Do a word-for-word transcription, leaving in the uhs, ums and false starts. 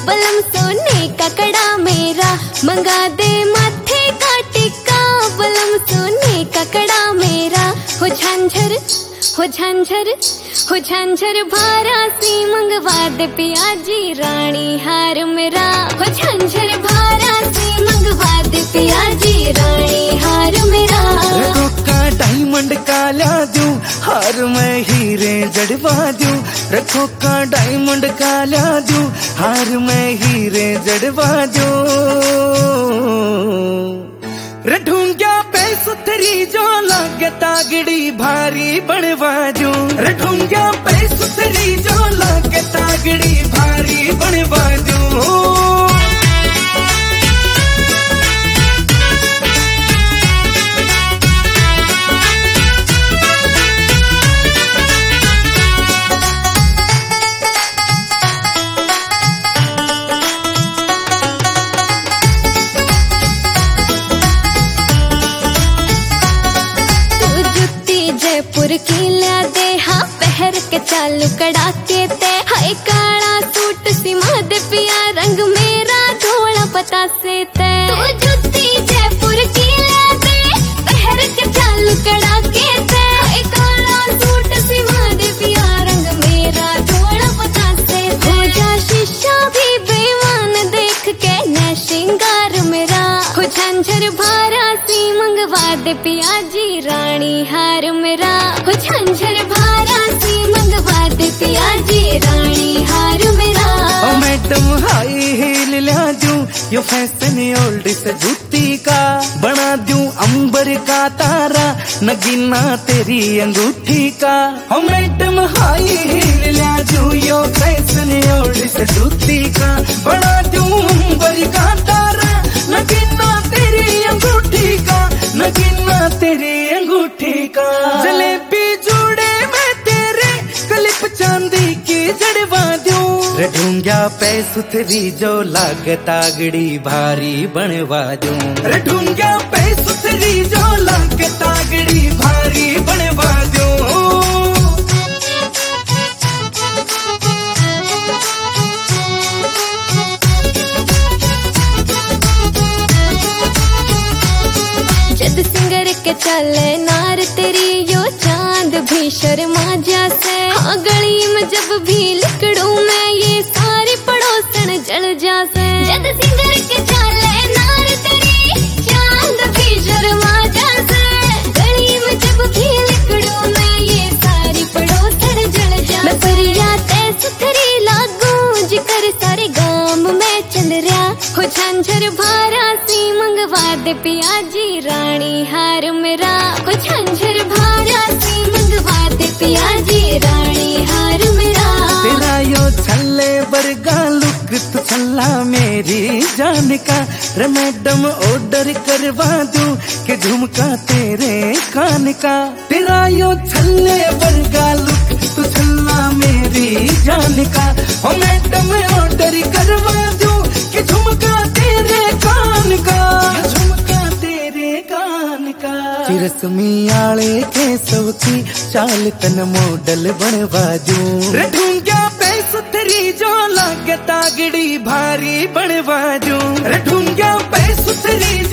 बलम सोने का कड़ा मेरा, मंगा दे माथे का टिक्का। बलम सोने का कड़ा मेरा, हो झांझर हो झांझर हो झांझर भारा सी मंगवा दे पियाजी रानी हार मेरा। हो झांझर भारा सी मंगवा दे पियाजी रानी हार मेरा। रखो का डायमंड का ला दूं, हार में हीरे जड़वा दूं। रखो का डायमंड का ला दूं, हार में हीरे जड़वा दूं। रढूंगा पे सुथरी जो लागे तागड़ी भारी बनवा दूं। रढूंगा पे सुथरी जो लागे तागड़ी भारी बनवा दूं। जयपुर की ला दे हाँ पहर के चालू कड़ाके ते। हाय काला सूट सिमा दे पिया रंग मेरा धोला पता से ते। तू जुत्ती जयपुर की ला दे पहर के चालू कड़ाके ते। हाय काला सूट सिमा दे पिया रंग मेरा धोला पता से ते। हो जा शीशा भी बेईमान देख के न श्रृंगार मेरा। हो झांझर भारा सी मंगवा दे पियाजी रानी हार मेरा। हो झांझर भारा सी मंगवा दे पियाजी रानी हार मेरा। ओ मैडम हाई हील ला दूं, यो फैशन ओल्ड से जूती का बना दूं अंबर का तारा नगीना तेरी अंगूठी का। ओ मैडम हाई हील ला दूं, यो फैशन ओल्ड से जूती का बना दूं अंबर का तारा नगीना तेरी अंगूठी का। नगीना तेरी अंगूठी का। जलेबी जोड़े मैं तेरे क्लिप चांदी की जड़वा दूं। रढूंगा पे सुथरी जो लागे तागड़ी भारी बनवा दूं। रढूंगा पे सुथरी जो लागे तागड़ी भारी बनवा दूं। जद सिंगर के चले नार तेरी यो चांद भी शर्मा जासे। हाँ गली में जब भी लिकड़ू मैं ये सारी पड़ोसन जल जासे। जद सिंगर के चले नार तेरी चांद भी शर्मा जासे। गली में जब भी लिकड़ू मैं ये सारी पड़ोसन जल जासे। मैं परिया ते सुथरी लागू जिकर सारे गांव में चल रहा। हो झांझर भारा सी मंगवा दे पियाजी रानी हार मेरा। हो झांझर भारा सी मंगवा दे पियाजी रानी हार मेरा। तेरा यो छल्ले बरगा लुक तू छल्ला मेरी जान का। रे मैडम ऑर्डर करवा दूं के झुमका तेरे कान का। तेरा यो छल्ले बरगा लुक तू छल्ला मेरी जान का। ओ मैडम ऑर्डर करवा दूं के झुमका तेरे कान का। झुमका तेरे कान का। चिरसमी आले के सबकी चाल तन मॉडल बनवा दूं। रढूंगा पे सुथरी जो लागे तागड़ी भारी बनवा दूं। रढूंगा पे सुथरी